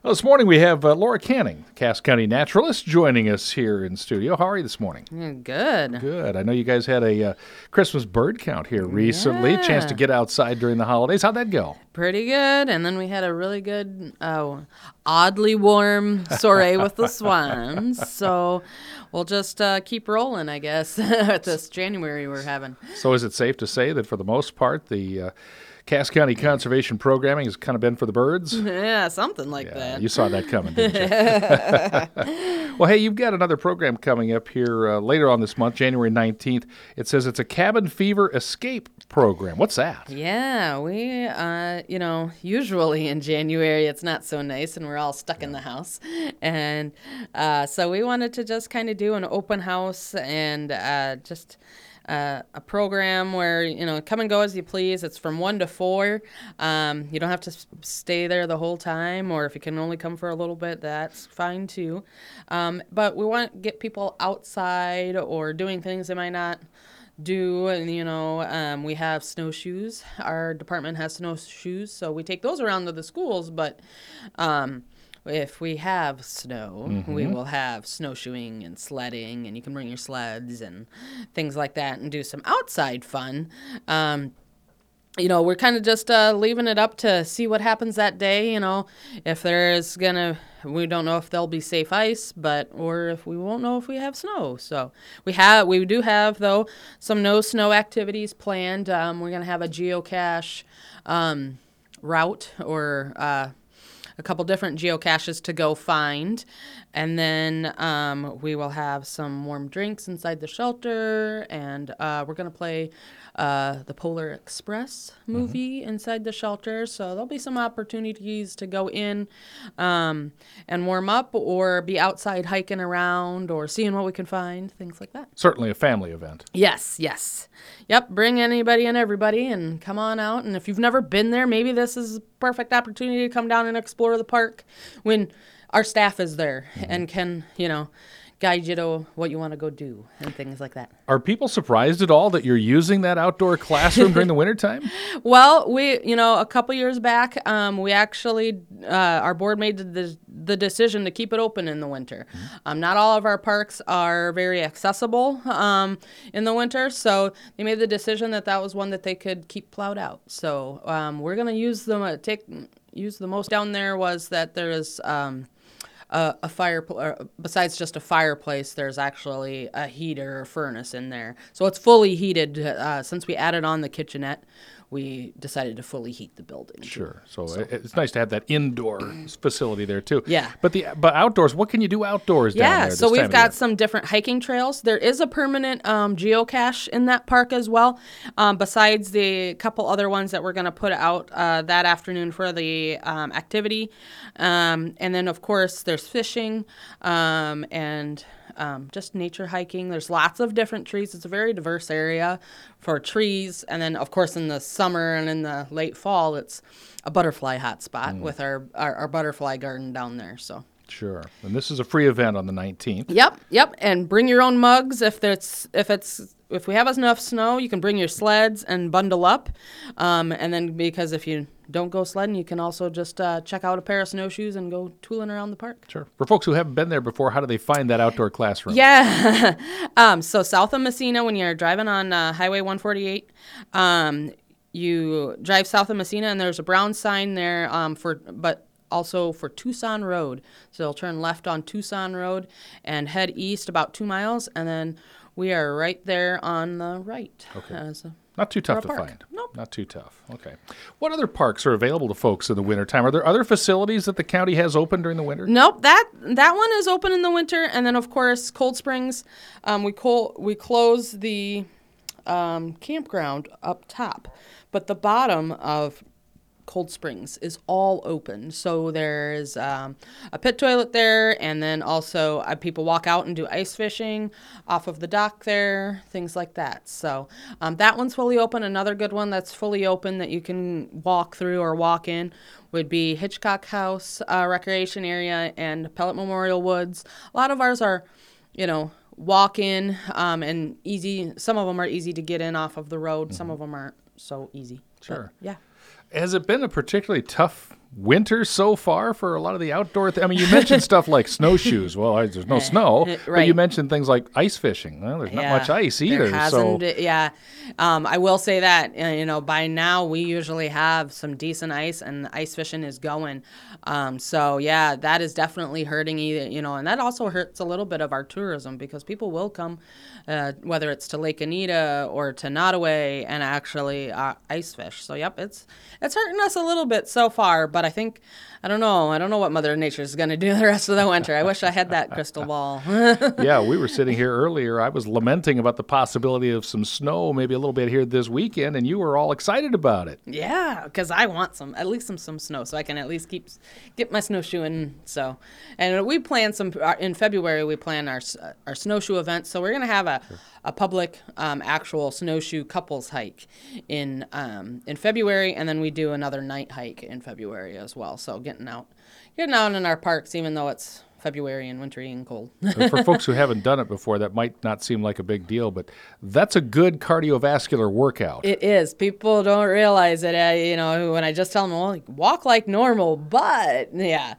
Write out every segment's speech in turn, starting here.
Well, this morning we have Laura Canning, Cass County naturalist, joining us here in studio. How are you this morning? Good. Good. I know you guys had a Christmas bird count here recently. Yeah. Chance to get outside during the holidays. How'd that go? Pretty good. And then we had a really good, oddly warm soiree with the swans. So we'll just keep rolling, I guess, at this January we're having. So is it safe to say that for the most part, the Cass County conservation programming has kind of been for the birds? Yeah, something like that. You saw that coming, didn't you? Well, hey, you've got another program coming up here later on this month, January 19th. It says it's a cabin fever escape program. What's that? Yeah, we, usually in January it's not so nice and we're all stuck in the house. And so we wanted to just kind of do an open house and a program where, come and go as you please. It's from 1 to 4. You don't have to stay there the whole time, or if you can only come for a little bit, that's fine too. But we want to get people outside or doing things they might not do. And, we have snowshoes. Our department has snowshoes, so we take those around to the schools, but if we have snow, we will have snowshoeing and sledding, and you can bring your sleds and things like that and do some outside fun. We're kind of just leaving it up to see what happens that day. If there's we don't know if there'll be safe ice, or if we won't know if we have snow. So we do have though some no snow activities planned. We're gonna have a geocache route or a couple different geocaches to go find. And then we will have some warm drinks inside the shelter. And we're going to play the Polar Express movie inside the shelter. So there'll be some opportunities to go in and warm up or be outside hiking around or seeing what we can find, things like that. Certainly a family event. Yes. Yep, bring anybody and everybody and come on out. And if you've never been there, maybe this is a perfect opportunity to come down and explore the park when our staff is there and can, guide you to what you want to go do and things like that. Are people surprised at all that you're using that outdoor classroom during the wintertime? Well, we, a couple years back, we actually, our board made the decision to keep it open in the winter. Not all of our parks are very accessible in the winter, so they made the decision that was one that they could keep plowed out. So we're going to use them, use the most down there was that there is a fire, besides just a fireplace, there's actually a heater or furnace in there. So it's fully heated. Since we added on the kitchenette, we decided to fully heat the building. Sure. So it's nice to have that indoor facility there too. Yeah. But outdoors, what can you do outdoors down there? Yeah, so we've got some different hiking trails. There is a permanent geocache in that park as well, besides the couple other ones that we're going to put out that afternoon for the activity. And then, of course, there's fishing and just nature hiking. There's lots of different trees. It's a very diverse area for trees. And then, of course, in the summer and in the late fall, it's a butterfly hotspot with our butterfly garden down there. So. Sure. And this is a free event on the 19th. Yep. And bring your own mugs. If we have enough snow, you can bring your sleds and bundle up. And then because if you don't go sledding, you can also just check out a pair of snowshoes and go tooling around the park. Sure. For folks who haven't been there before, how do they find that outdoor classroom? Yeah. So south of Massena, when you're driving on Highway 148, you drive south of Massena, and there's a brown sign there also for Tucson Road. So you'll turn left on Tucson Road and head east about 2 miles, and then we are right there on the right. Okay. Not too tough to park. find. Nope. Not too tough. Okay. What other parks are available to folks in the wintertime? Are there other facilities that the county has open during the winter? Nope. That one is open in the winter. And then, of course, Cold Springs, we close the campground up top. But the bottom of Cold Springs is all open. So there's a pit toilet there, and then also people walk out and do ice fishing off of the dock there, things like that. So that one's fully open. Another good one that's fully open that you can walk through or walk in would be Hitchcock House Recreation Area and Pellet Memorial Woods. A lot of ours are, walk in and easy. Some of them are easy to get in off of the road. Some of them aren't so easy. Sure. But, yeah. Has it been a particularly tough winter so far for a lot of the outdoor I mean, you mentioned stuff like snowshoes. Well, there's no snow. But Right. you mentioned things like ice fishing. Well, there's not much ice either. There hasn't, yeah. I will say that, by now we usually have some decent ice and ice fishing is going. So, yeah, that is definitely hurting, and that also hurts a little bit of our tourism because people will come, whether it's to Lake Anita or to Nottoway and actually ice fish. So, yep, it's hurting us a little bit so far, but I don't know what Mother Nature is going to do the rest of the winter. I wish I had that crystal ball. Yeah, we were sitting here earlier. I was lamenting about the possibility of some snow, maybe a little bit here this weekend, and you were all excited about it. Yeah, because I want at least some snow, so I can at least get my snowshoeing. So, and we plan in February. We plan our snowshoe event. So we're gonna have a public actual snowshoe couples hike in February, and then we do another night hike in February as well. So getting out in our parks, even though it's February and wintry and cold. For folks who haven't done it before, that might not seem like a big deal, but that's a good cardiovascular workout. It is. People don't realize it, when I just tell them, well, walk like normal, but yeah,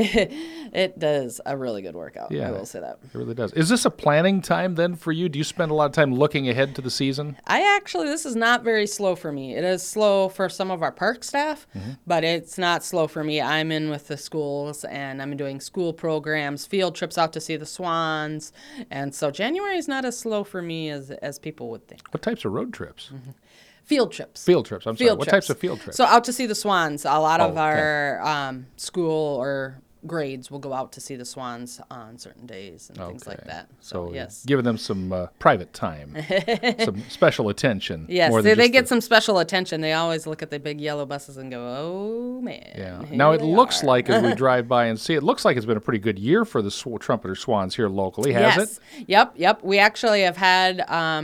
it does a really good workout. Yeah, I will say that. It really does. Is this a planning time then for you? Do you spend a lot of time looking ahead to the season? This is not very slow for me. It is slow for some of our park staff, but it's not slow for me. I'm in with the schools and I'm doing school programs, field trips out to see the swans. And so January is not as slow for me as people would think. What types of road trips? Field trips. Field trips. I'm sorry. What types of field trips? So out to see the swans. A lot of okay. our school or grades will go out to see the swans on certain days and things like that. So yes, giving them some private time, some special attention. Yes, more than they just get some special attention. They always look at the big yellow buses and go, "Oh man!" Yeah. here Now it they looks are." like as we drive by and see, it looks like it's been a pretty good year for the trumpeter swans here locally, has it? Yep. We actually have had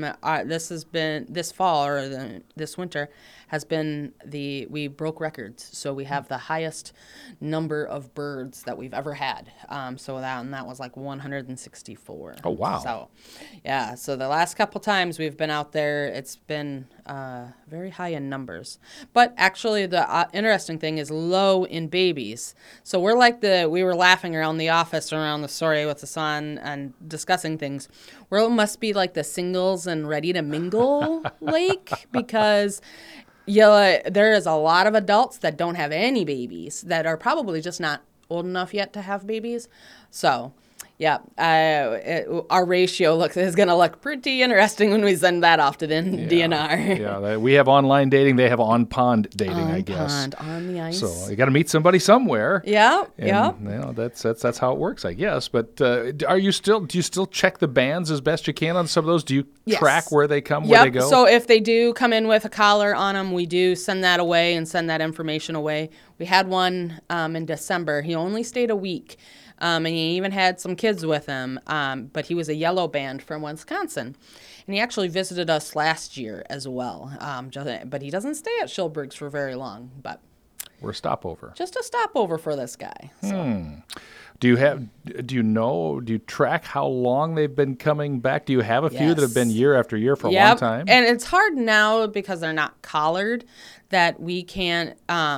this fall or this winter has been we broke records. So we have the highest number of birds that we've ever had. That was like 164. Oh, wow. So, yeah. So the last couple times we've been out there, it's been very high in numbers. But actually, the interesting thing is low in babies. So we're like we were laughing around the office around the story with the son and discussing things. We must be like the singles and ready to mingle lake because there is a lot of adults that don't have any babies that are probably just not old enough yet to have babies. So, yeah, our ratio is going to look pretty interesting when we send that off to the DNR. Yeah, we have online dating. They have on-pond dating, I guess. On the ice. So you got to meet somebody somewhere. Yeah. That's how it works, I guess. But do you still check the bands as best you can on some of those? Do you track where they come, where they go? So if they do come in with a collar on them, we do send that away and send that information away. We had one in December. He only stayed a week. And he even had some kids with him, but he was a yellow band from Wisconsin. And he actually visited us last year as well. But he doesn't stay at Schilberg's for very long. But we're a stopover. Just a stopover for this guy. So. Do you track how long they've been coming back? Do you have a few that have been year after year for a long time? And it's hard now because they're not collared that we can't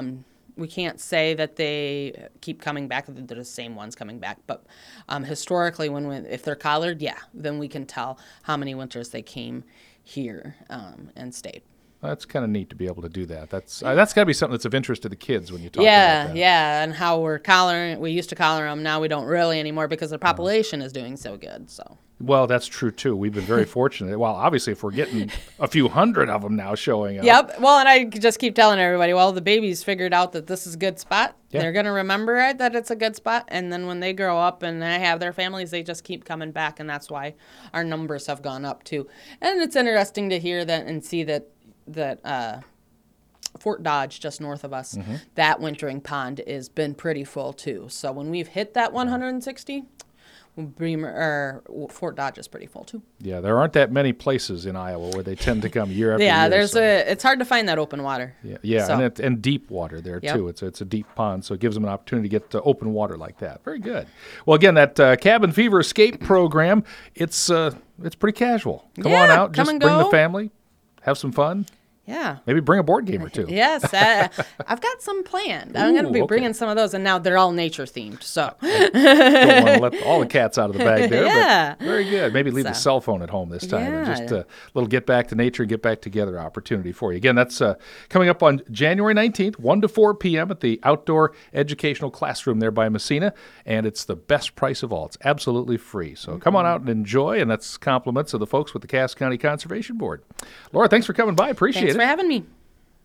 say that they keep coming back, that they're the same ones coming back. But historically, if they're collared, then we can tell how many winters they came here and stayed. That's kind of neat to be able to do that. That's got to be something that's of interest to the kids when you talk about that. Yeah, and how we're collaring. We used to collar them. Now we don't really anymore because the population is doing so good. So. Well, that's true, too. We've been very fortunate. Well, obviously, if we're getting a few hundred of them now showing up. Yep. Well, and I just keep telling everybody, the babies figured out that this is a good spot. Yeah. They're going to remember it, that it's a good spot. And then when they grow up and they have their families, they just keep coming back. And that's why our numbers have gone up, too. And it's interesting to hear that and see that Fort Dodge, just north of us, that wintering pond has been pretty full, too. So when we've hit that 160... Fort Dodge is pretty full too. Yeah, there aren't that many places in Iowa where they tend to come year after year. Yeah, it's hard to find that open water. Yeah, so. and deep water there too. It's a deep pond, so it gives them an opportunity to get to open water like that. Very good. Well, again, that Cabin Fever Escape program, it's pretty casual. Come on out, just bring the family, have some fun. Yeah. Maybe bring a board game or two. Yes, I've got some planned. I'm going to be okay. bringing some of those, and now they're all nature themed. So Don't want to let all the cats out of the bag there. Yeah. But very good. Maybe leave the cell phone at home this time. And just a little get back to nature and get back together opportunity for you. Again, that's coming up on January 19th, 1 to 4 p.m. at the Outdoor Educational Classroom there by Messina. And it's the best price of all. It's absolutely free. So come on out and enjoy. And that's compliments of the folks with the Cass County Conservation Board. Laura, thanks for coming by. Appreciate it. Thanks for having me.